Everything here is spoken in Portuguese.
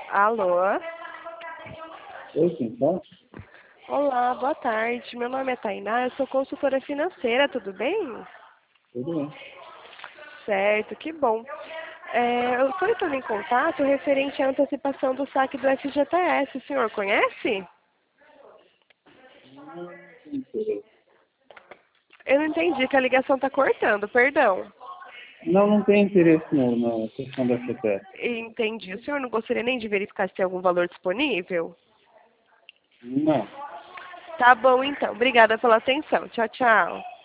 Alô? Oi, quem fala? Olá, boa tarde. Meu nome é Tainá, eu sou consultora financeira, tudo bem? Tudo bem. Certo, que bom. Eu estou entrando em contato referente à antecipação do saque do FGTS. O senhor conhece? Não tem interesse. Eu não entendi que a ligação está cortando, perdão. Não tem interesse na questão da FGTS. Entendi. O senhor não gostaria nem de verificar se tem algum valor disponível? Não. Tá bom, então. Obrigada pela atenção. Tchau, tchau.